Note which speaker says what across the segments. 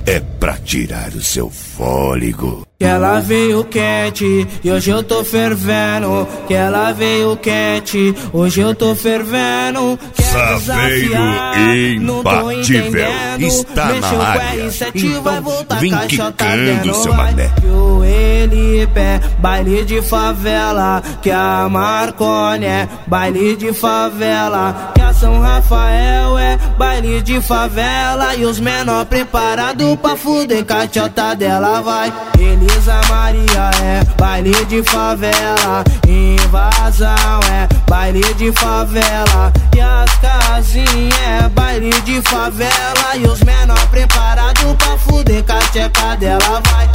Speaker 1: é pra tirar o seu fôlego.
Speaker 2: Que ela veio quente e hoje eu tô fervendo. Que ela veio quente, hoje eu tô fervendo.
Speaker 1: Saveiro imbatível está na área. Então vem quicando, seu mané.
Speaker 2: Que o Elipé, baile de favela. Que a Marconi é baile de favela. Que a São Rafael é baile de favela. E os menor preparados pra fuder, cachota dela vai. Elisa Maria é baile de favela. Invasão é baile de favela. E as casinhas é baile de favela. E os menor preparados pra fuder, cacheca dela vai.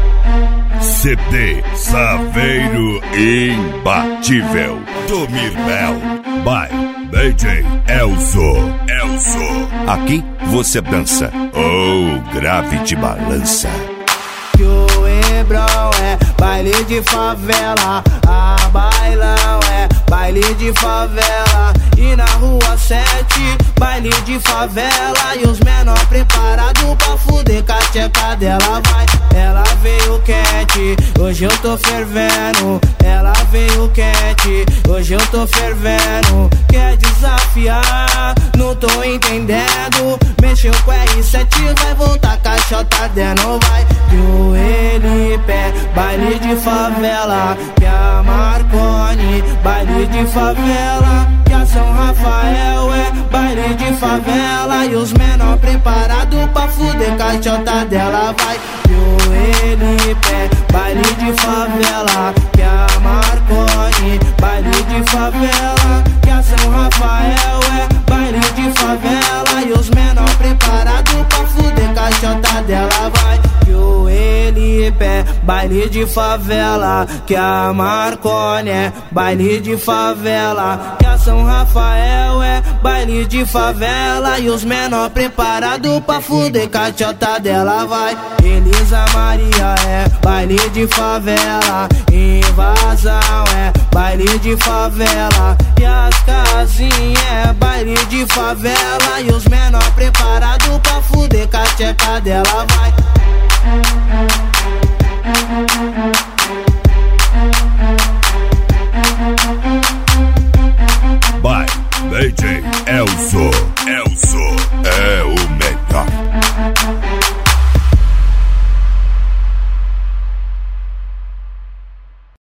Speaker 1: CD Saveiro Imbatível do Mirmel by DJ Elzo. Aqui você dança ou grave de balança.
Speaker 2: Que o Hebrão é baile de favela. A Bailão é baile de favela. E na rua 7, baile de favela. E os menor preparados pra fuder, cacheca dela vai. Ela veio quente, hoje eu tô fervendo. Ela veio quente, hoje eu tô fervendo. Quer desafiar, não tô entendendo. Mexeu com R7, vai voltar, cachota dela vai. Que o Elipé, baile de favela. Que a Marconi, baile de favela. Que a São Rafael é baile de favela. E os menor preparados pra fuder, cachota dela vai. Que o Elipé, baile de favela. Que a Marconi, baile de favela. Que a São Rafael é baile de favela. E os menor preparados pra fuder, cachota dela vai. Que o Elipé, baile de favela. Que a Marconi é baile de favela. Que a São Rafael é baile de favela. E os menor preparados pra fuder, cachota dela vai. Elisa Maria é baile de favela. Invasão é baile de favela. E as casinhas é baile de favela. E os menor preparados pra fuder, cacheca dela vai.